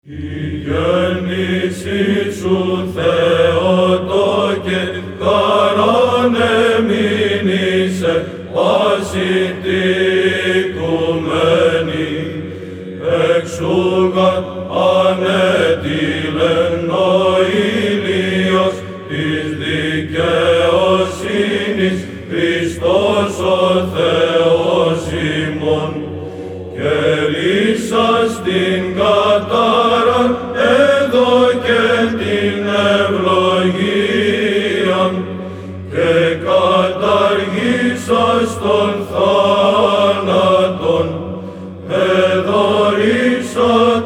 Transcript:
Η γέννηση σου Θεοτόκε χαράν εμείνησε πάση τη οικουμένη, εξούγαν ανέτειλεν ο ήλιος της δικαιοσύνης Χριστός ο Θεός ημών, και λύσας την κατάραν έδωκε την ευλογίαν, και καταργήσας τον θάνατον εδωρήσας